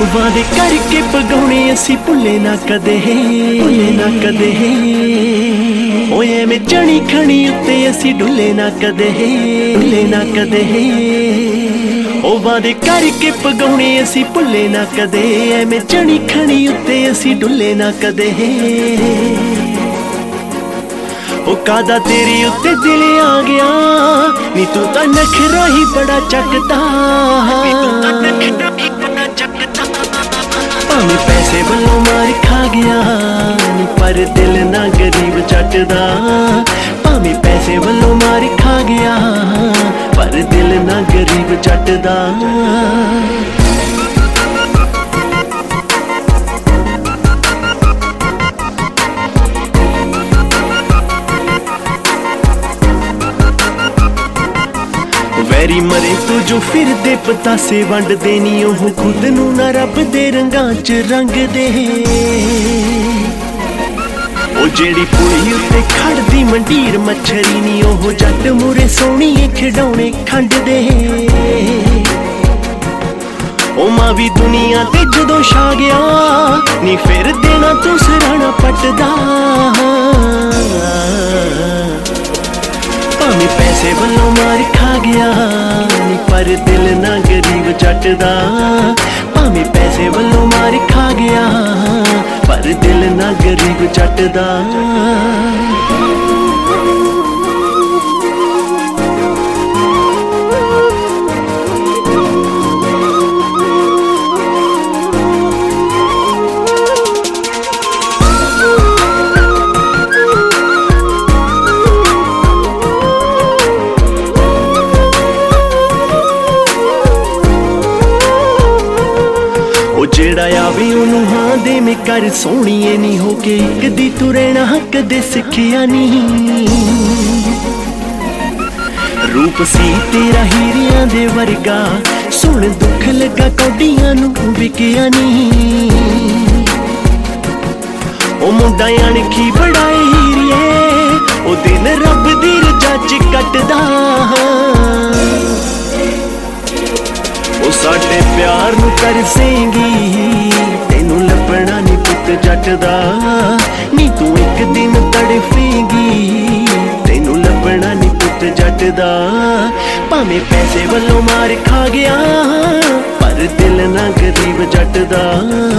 ਵਾਦੇ ਕਰਕੇ ਪਗਾਉਣੇ ਅਸੀਂ ਭੁੱਲੇ ਨਾ ਕਦੇ, ਭੁੱਲੇ ਨਾ ਕਦੇ। ਓਏ ਮੈਂ ਚਣੀ ਖਣੀ ਉੱਤੇ ਅਸੀਂ ਡੁੱਲੇ ਨਾ ਕਦੇ, ਡੁੱਲੇ ਨਾ ਕਦੇ। ਉਹ ਵਾਦੇ ਕਰਕੇ ਪਗਾਉਣੇ ਅਸੀਂ ਭੁੱਲੇ ਨਾ ਕਦੇ, ਐਵੇਂ ਚਣੀ ਖਣੀ ਉੱਤੇ ਅਸੀਂ ਡੁੱਲੇ ਨਾ ਕਦੇ। ਉਹ ਕਾਦਾ ਤੇਰੇ ਉੱਤੇ ਦਿਲ ਆ ਗਿਆ ਨੀ, ਤੂੰ ਤਾਂ ਨਖਰਾ ਹੀ ਬੜਾ ਚੱਕਦਾ, ਤੂੰ ਤਾਂ ਨਖਰਾ ਹੀ ਬੜਾ ਚੱਕਦਾ। ਭਾਵੇਂ ਪੈਸੇ ਵੱਲੋਂ ਮਾਰ ਖਾ ਗਿਆ ਨੀ, ਪਰ ਦਿਲ ਨਾ ਗਰੀਬ ਚੱਟਦਾ। ਭਾਵੇਂ ਪੈਸੇ ਵੱਲੋਂ ਮਾਰ ਖਾ ਗਿਆ, ਪਰ ਦਿਲ ਨਾ ਗਰੀਬ ਚੱਟਦਾ। ਵੈਰੀ ਮਰੇ ਤੂੰ ਜੋ ਫਿਰਦੇ ਪਤਾਸੇ ਵੰਡਦੇ ਨੀ, ਉਹ ਖੁਦ ਨੂੰ ਨਾ ਰੱਬ ਦੇ ਰੰਗਾਂ 'ਚ ਰੰਗਦੇ। ਉਹ ਜਿਹੜੀ ਪੁਲੀ ਉੱਤੇ ਖੜਦੀ ਮੰਡੀਰ ਮੱਛਰੀ ਨੀ, ਉਹ ਜੱਟ ਮੂਰੇ ਸੋਹਣੀਏ ਖਿਡੌਣੇ ਖੰਡਦੇ। ਉਹ ਮਾਂ ਵੀ ਦੁਨੀਆ ਤੇ ਜਦੋਂ ਛਾ ਗਿਆ ਨੀ, ਫਿਰ ਦੇਣਾ ਤੂੰ ਸਿਰਾਣਾ ਪੱਟਦਾ। ਭਾਵੇਂ ਪੈਸੇ ਵੱਲੋਂ ਮਾਰ ਖਾ ਗਿਆ ਨੀ, ਪਰ ਦਿਲ ਨਾ ਗਰੀਬ ਚੱਟਦਾ। ਭਾਵੇਂ ਪੈਸੇ ਵੱਲੋਂ ਮਾਰ ਖਾ ਗਿਆ, ਪਰ ਦਿਲ ਨਾ ਗਰੀਬ ਚੱਟਦਾ। ਜਿਹੜਾ ਆਵੇ ਉਹਨੂੰ ਹਾਂ ਦੇ ਮੈਂ ਕਰ, ਸੋਹਣੀਏ ਨੀ ਹੋ ਕੇ ਇੱਕ ਦੀ ਤੂੰ ਰਹਿਣਾ ਕਦੇ ਸਿੱਖਿਆ ਨੀ। ਰੂਪ ਸੀ ਤੇਰਾ ਹੀਰਿਆਂ ਦੇ ਵਰਗਾ, ਸੁਣ ਦੁੱਖ ਲੱਗਾ ਕੌਡੀਆਂ ਨੂੰ ਵਿਕਿਆ ਨੀ। ਉਹ ਮੁੰਡਾ ਅਣਖੀ ਬੜਾ ਹੀਰੀਏ, ਉਹ ਦਿਨ ਰੱਬ ਦੀ ਰਜਾ 'ਚ ਕੱਟਦਾ। ਉਹ ਸਾਡੇ ਪਿਆਰ ਨੂੰ ਤਰਸੇਂਗੀ, ਤੈਨੂੰ ਲੱਭਣਾ ਨੀ ਪੁੱਤ ਜੱਟ ਦਾ। ਨੀ ਤੂੰ ਇੱਕ ਦਿਨ ਤੜਫੇਂਗੀ, ਤੈਨੂੰ ਲੱਭਣਾ ਨੀ ਪੁੱਤ ਜੱਟ ਦਾ। ਭਾਵੇਂ ਪੈਸੇ ਵੱਲੋਂ ਮਾਰ ਖਾ ਗਿਆ, ਪਰ ਦਿਲ ਨਾ ਗਰੀਬ ਜੱਟ ਦਾ।